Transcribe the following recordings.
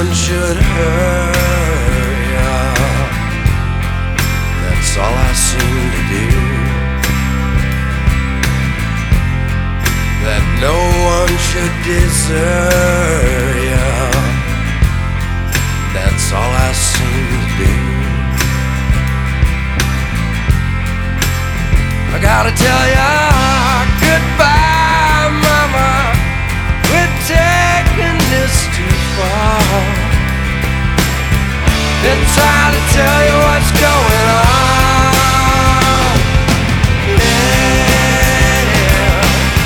one should hurt ya. That's all I seem to do. That no one should desert ya. That's all I seem to do. I gotta tell ya goodbye, mama. We're taking this too far. Been trying to tell you what's going on. Yeah.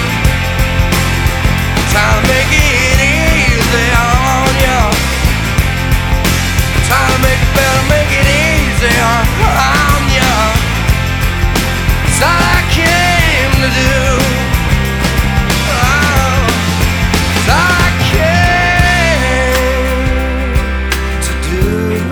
Trying to make it easy on you. Trying to make it better, make it easier on you. It's all I came to do. It's all I came to do.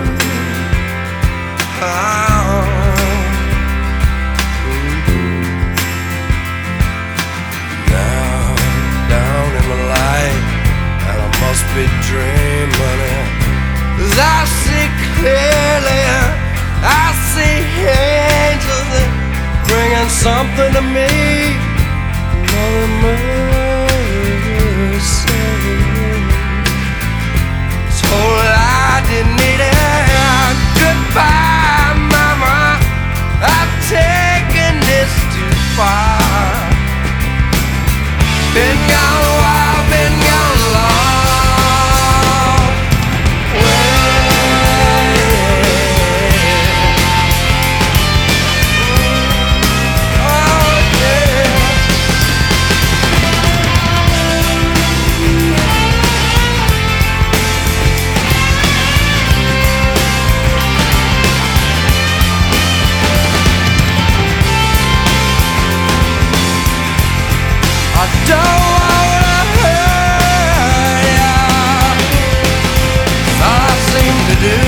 Now, down in the light, and I must be dreaming it. 'Cause I see clearly, I see angels bringing something to me. Mother mercy, told I didn't need it. Goodbye, mama, I've taken this too far. Been gone a while, been gone long. I don't wanna hurt ya. It's all I seem to do.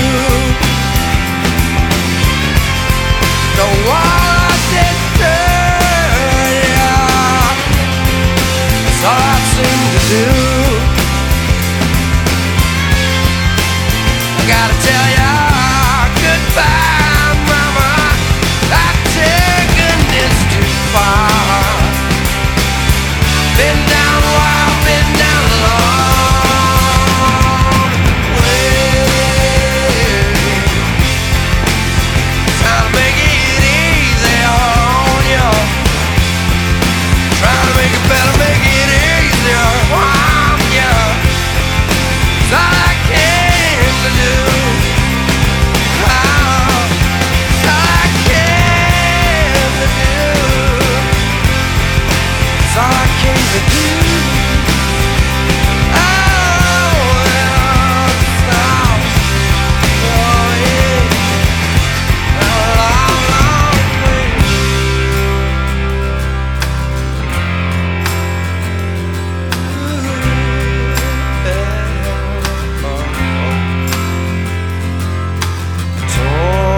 Don't wanna disturb ya. It's all I seem to do. I gotta tell ya goodbye, mama. I've taken this too far. Been down a while, been down a long way. Trying to make it easy on you. Trying to make it better, make it easier on you. It's all I came to do. It's all I came to do. It's all I came to do. Oh, well, oh, yeah. A long, long way.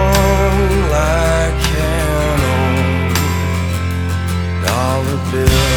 Torn like an old dollar bill.